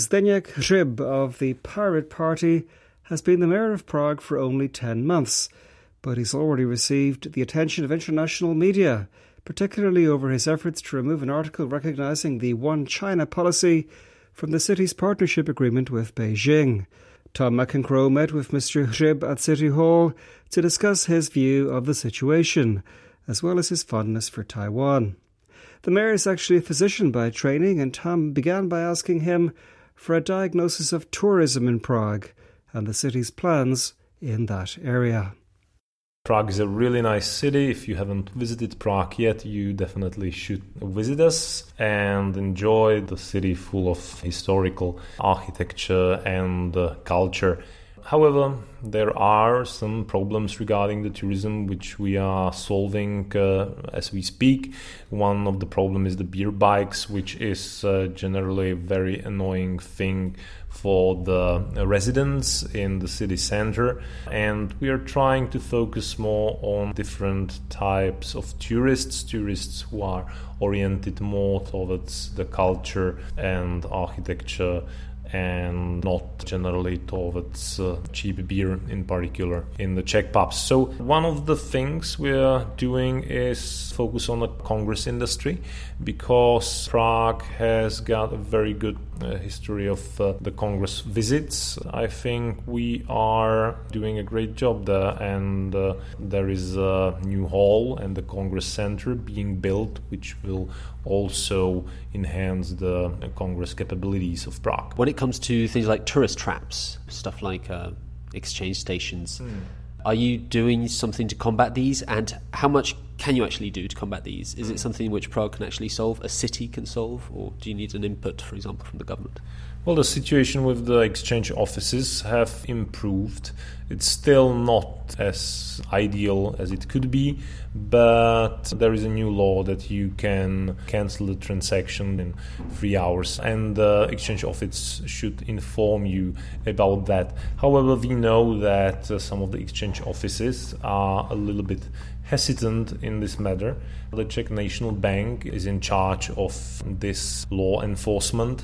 Zdeněk Hřib of the Pirate Party has been the mayor of Prague for only 10 months, but he's already received the attention of international media, particularly over his efforts to remove an article recognising the One China policy from the city's partnership agreement with Beijing. Tom McEncroe met with Mr. Hřib at City Hall to discuss his view of the situation, as well as his fondness for Taiwan. The mayor is actually a physician by training, and Tom began by asking him for a diagnosis of tourism in Prague and the city's plans in that area. Prague is a really nice city. If you haven't visited Prague yet, you definitely should visit us and enjoy the city full of historical architecture and culture. However, there are some problems regarding the tourism which we are solving as we speak. One of the problems is the beer bikes, which is generally a very annoying thing for the residents in the city center, and we are trying to focus more on different types of tourists who are oriented more towards the culture and architecture and not generally towards cheap beer in particular in the Czech pubs. So one of the things we are doing is focus on the Congress industry, because Prague has got a very good history of the Congress visits. I think we are doing a great job there, and there is a new hall and the Congress Center being built, which will also enhance the Congress capabilities of Prague. When it comes to things like tourist traps, stuff like exchange stations, are you doing something to combat these, and how much can you actually do to combat these? Is it something which Prague can actually solve, a city can solve, or do you need an input, for example, from the government? Well, the situation with the exchange offices have improved. It's still not as ideal as it could be, but there is a new law that you can cancel the transaction in 3 hours, and the exchange office should inform you about that. However, we know that some of the exchange offices are a little bit hesitant in this matter. The Czech National Bank is in charge of this law enforcement,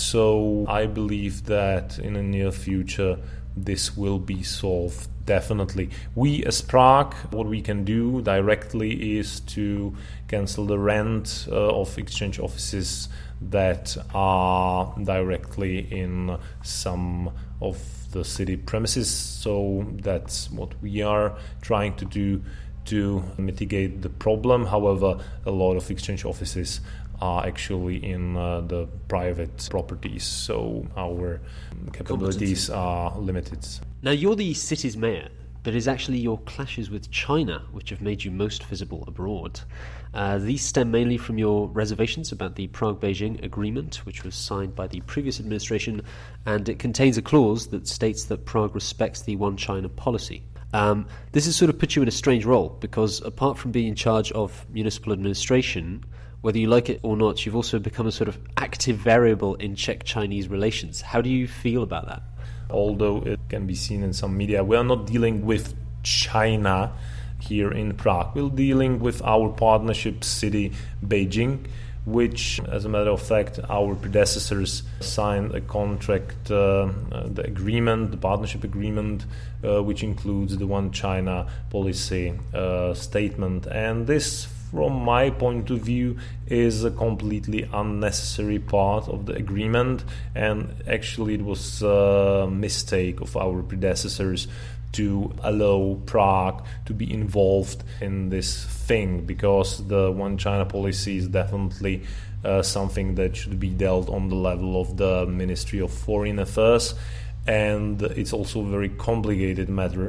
so I believe that in the near future this will be solved definitely. We as Prague, what we can do directly is to cancel the rent of exchange offices that are directly in some of the city premises. So that's what we are trying to do to mitigate the problem. However, a lot of exchange offices are actually in the private properties, so our capabilities are limited. Now, you're the city's mayor, but it's actually your clashes with China which have made you most visible abroad. These stem mainly from your reservations about the Prague-Beijing agreement, which was signed by the previous administration, and it contains a clause that states that Prague respects the One China policy. This has sort of put you in a strange role, because apart from being in charge of municipal administration, whether you like it or not, you've also become a sort of active variable in Czech-Chinese relations. How do you feel about that? Although it can be seen in some media, we are not dealing with China here in Prague. We're dealing with our partnership city, Beijing, which, as a matter of fact, our predecessors signed a contract, the agreement, the partnership agreement, which includes the One China policy statement. And this, from my point of view, is a completely unnecessary part of the agreement, and actually it was a mistake of our predecessors to allow Prague to be involved in this thing, because the One China policy is definitely something that should be dealt on the level of the Ministry of Foreign Affairs, and it's also a very complicated matter.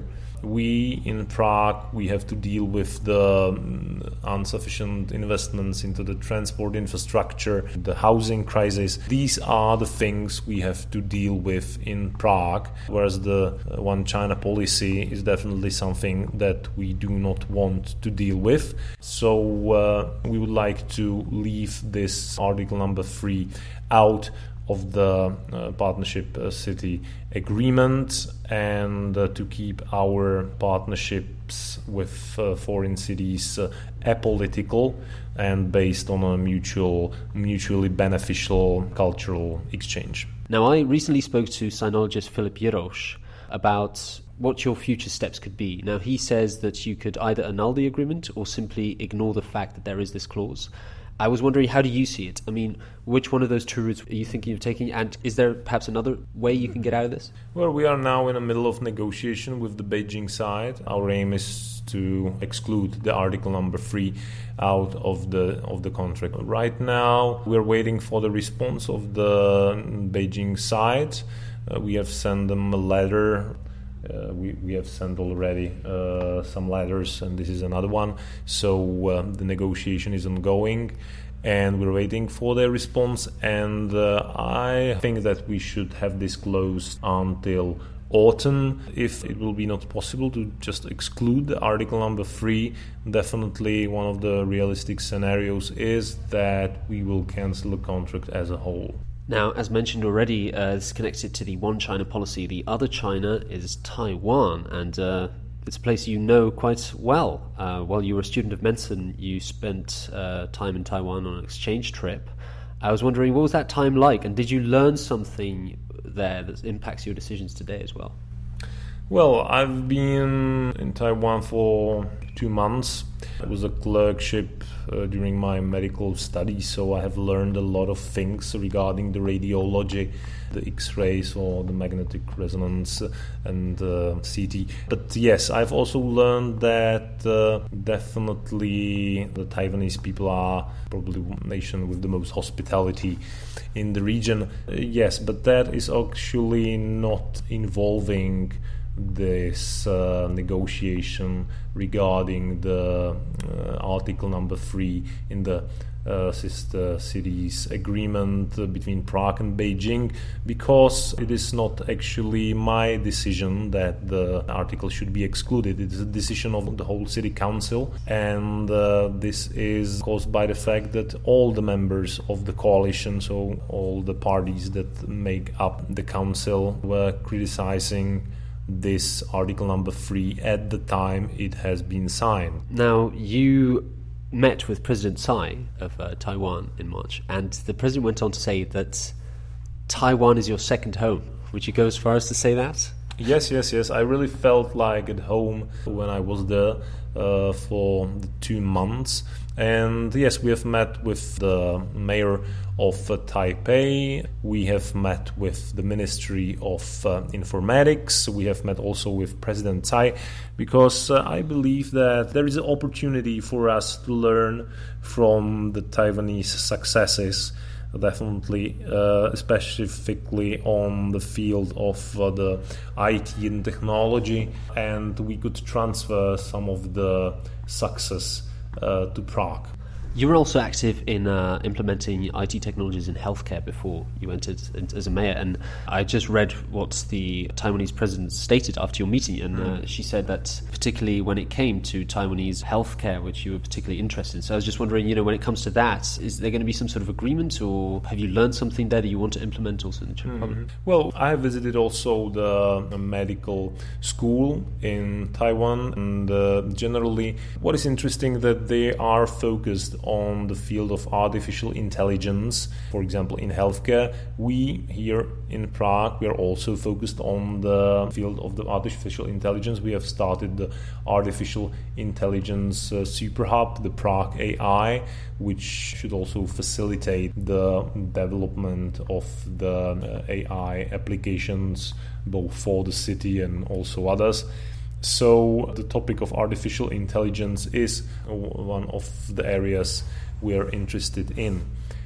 We in Prague, we have to deal with the insufficient investments into the transport infrastructure, the housing crisis. These are the things we have to deal with in Prague, whereas the One China policy is definitely something that we do not want to deal with. So we would like to leave this article number 3 out of the partnership city agreement, and to keep our partnerships with foreign cities apolitical and based on a mutually beneficial cultural exchange. Now, I recently spoke to sinologist Filip Jarosz about what your future steps could be. Now, he says that you could either annul the agreement or simply ignore the fact that there is this clause. I was wondering, how do you see it? I mean, which one of those two routes are you thinking of taking? And is there perhaps another way you can get out of this? Well, we are now in the middle of negotiation with the Beijing side. Our aim is to exclude the article number 3 out of the contract. Right now, we're waiting for the response of the Beijing side. We have sent them a letter. We have sent already some letters, and this is another one. So the negotiation is ongoing, and we're waiting for their response. And I think that we should have this closed until autumn. If it will be not possible to just exclude the article number 3, definitely one of the realistic scenarios is that we will cancel the contract as a whole. Now, as mentioned already, this is connected to the One China policy. The other China is Taiwan, and it's a place you know quite well. While you were a student of medicine, you spent time in Taiwan on an exchange trip. I was wondering, what was that time like, and did you learn something there that impacts your decisions today as well? Well, I've been in Taiwan for 2 months. It was a clerkship during my medical studies, so I have learned a lot of things regarding the radiology, the X-rays or the magnetic resonance and CT. But yes, I've also learned that definitely the Taiwanese people are probably the nation with the most hospitality in the region. Yes, but that is actually not involving this negotiation regarding the article number 3 in the sister cities agreement between Prague and Beijing, because it is not actually my decision that the article should be excluded. It is a decision of the whole city council, and this is caused by the fact that all the members of the coalition, so all the parties that make up the council, were criticizing this article number 3 at the time it has been signed. Now, you met with President Tsai of Taiwan in March, and the president went on to say that Taiwan is your second home. Would you go as far as to say that? Yes. I really felt like at home when I was there for the 2 months. And yes, we have met with the mayor of Taipei. We have met with the Ministry of Informatics. We have met also with President Tsai, because I believe that there is an opportunity for us to learn from the Taiwanese successes, definitely, specifically on the field of the IT and technology, and we could transfer some of the success to Prague. You were also active in implementing IT technologies in healthcare before you entered as a mayor, and I just read what the Taiwanese president stated after your meeting, and she said that particularly when it came to Taiwanese healthcare, which you were particularly interested in. So I was just wondering, when it comes to that, is there going to be some sort of agreement, or have you learned something there that you want to implement also in the Czech Republic? Well, I have visited also the medical school in Taiwan, and generally what is interesting that they are focused on the field of artificial intelligence. For example, in healthcare, we here in Prague, we are also focused on the field of the artificial intelligence. We have started the artificial intelligence super hub, the Prague AI, which should also facilitate the development of the AI applications, both for the city and also others. So the topic of artificial intelligence is one of the areas we're interested in.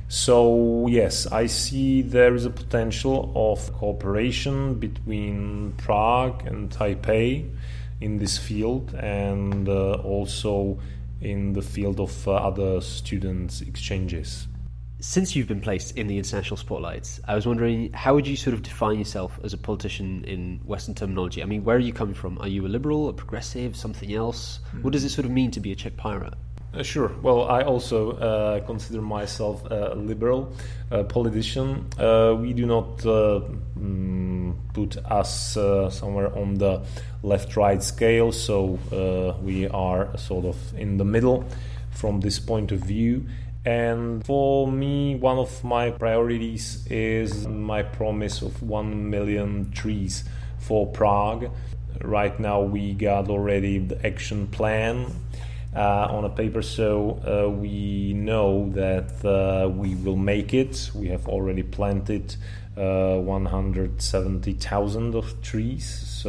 So yes, I see there is a potential of cooperation between Prague and Taipei in this field, and also in the field of other students' exchanges. Since you've been placed in the international spotlight, I was wondering, how would you sort of define yourself as a politician in Western terminology? I mean, where are you coming from? Are you a liberal, a progressive, something else? What does it sort of mean to be a Czech pirate? Sure. Well, I also consider myself a liberal politician. We do not put us somewhere on the left-right scale, so we are sort of in the middle from this point of view. And for me, one of my priorities is my promise of 1 million trees for Prague. Right now we got already the action plan on a paper, so we know that we will make it. We have already planted 170,000 of trees,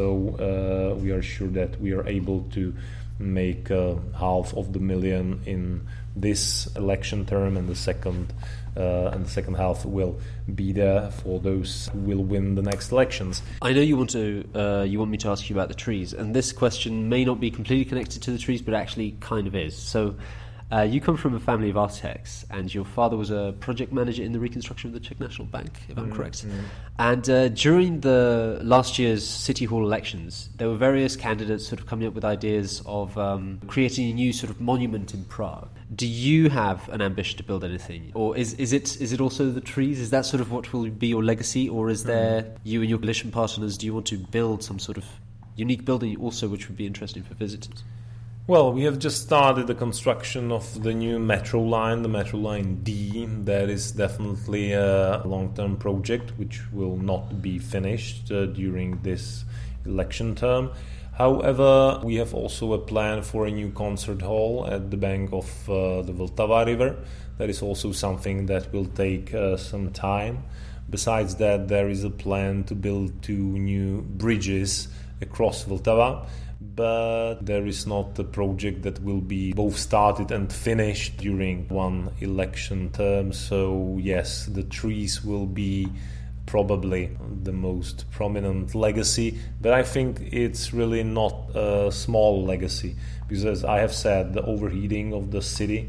so we are sure that we are able to make half of the million in this election term, and the second half will be there for those who will win the next elections. I know you want me to ask you about the trees, and this question may not be completely connected to the trees, but actually kind of is. So you come from a family of architects, and your father was a project manager in the reconstruction of the Czech National Bank, if I'm correct. And during the last year's City Hall elections, there were various candidates sort of coming up with ideas of creating a new sort of monument in Prague. Do you have an ambition to build anything? Or is it also the trees? Is that sort of what will be your legacy? Or is there, you and your coalition partners, do you want to build some sort of unique building also which would be interesting for visitors? Well, we have just started the construction of the new metro line, the Metro Line D. That is definitely a long-term project which will not be finished during this election term. However, we have also a plan for a new concert hall at the bank of the Vltava River. That is also something that will take some time. Besides that, there is a plan to build 2 new bridges across Vltava. But there is not a project that will be both started and finished during one election term. So yes, the trees will be probably the most prominent legacy, but I think it's really not a small legacy, because as I have said, the overheating of the city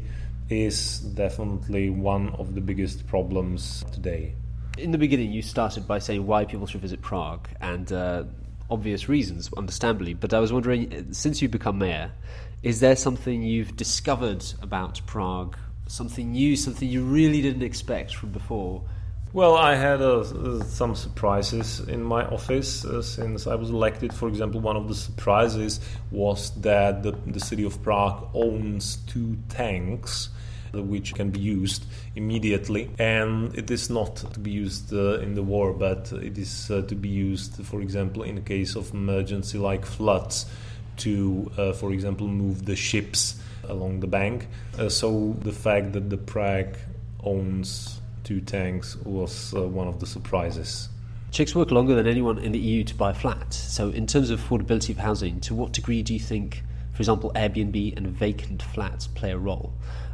is definitely one of the biggest problems today. In the beginning, you started by saying why people should visit Prague, and obvious reasons, understandably, but I was wondering, since you've become mayor, is there something you've discovered about Prague, something new, something you really didn't expect from before? Well, I had some surprises in my office since I was elected. For example, one of the surprises was that the city of Prague owns 2 tanks which can be used immediately, and it is not to be used in the war, but it is to be used, for example, in the case of emergency like floods, to for example move the ships along the bank. So the fact that the Prague owns 2 tanks was one of the surprises. Czechs work longer than anyone in the EU to buy a flat. So in terms of affordability of housing, to what degree do you think, for example, Airbnb and vacant flats play a role?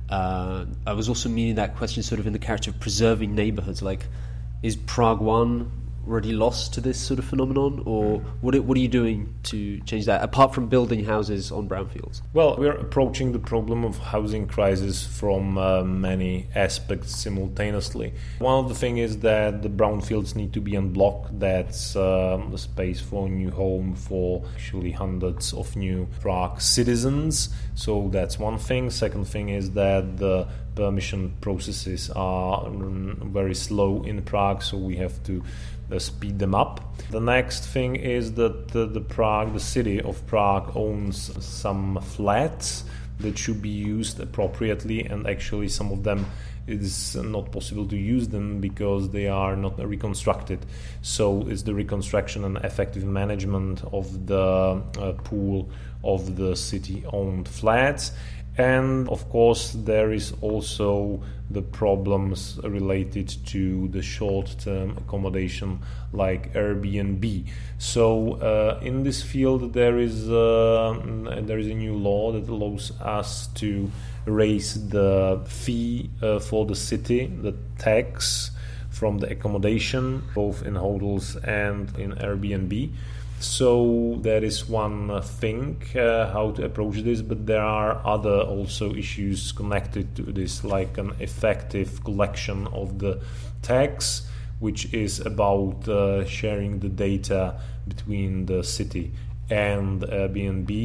I was also meaning that question sort of in the character of preserving neighbourhoods. Like, is Prague 1 already lost to this sort of phenomenon, or what are you doing to change that, apart from building houses on brownfields? Well, we're approaching the problem of housing crisis from many aspects simultaneously. One of the things is that the brownfields need to be unblocked. That's the space for a new home for actually hundreds of new Prague citizens. So that's one thing. Second thing is that the permission processes are very slow in Prague, so we have to speed them up. The next thing is that the city of Prague owns some flats that should be used appropriately, and actually some of them it is not possible to use them because they are not reconstructed. So it's the reconstruction and effective management of the pool of the city-owned flats. And of course there is also the problems related to the short-term accommodation like Airbnb. So in this field there is a new law that allows us to raise the fee for the city, the tax from the accommodation, both in hotels and in Airbnb. So that is one thing, how to approach this, but there are other also issues connected to this, like an effective collection of the tax, which is about sharing the data between the city and Airbnb,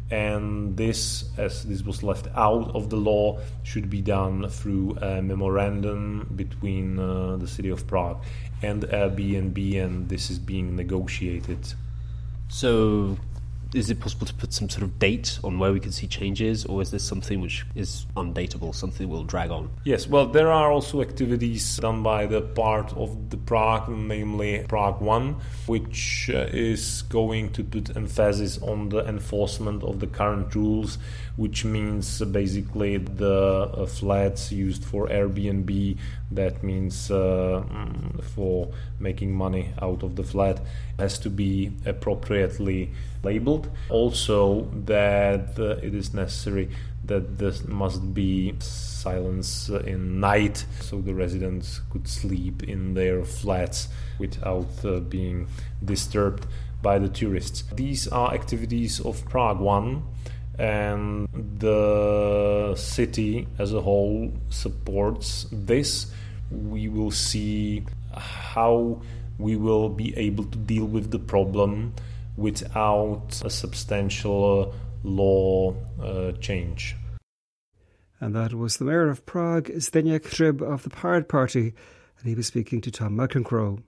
And this, as this was left out of the law, should be done through a memorandum between the city of Prague and Airbnb, and this is being negotiated. So, is it possible to put some sort of date on where we can see changes, or is this something which is undateable, something will drag on? Yes, well, there are also activities done by the part of the Prague, namely Prague 1, which is going to put emphasis on the enforcement of the current rules, which means basically the flats used for Airbnb, that means for making money out of the flat, has to be appropriately labeled. Also, that it is necessary that there must be silence in night, so the residents could sleep in their flats without being disturbed by the tourists. These are activities of Prague 1, and the city as a whole supports this. We will see how we will be able to deal with the problem without a substantial law change. And that was the mayor of Prague, Zdeněk Hřib of the Pirate Party, and he was speaking to Tom Malkincrow.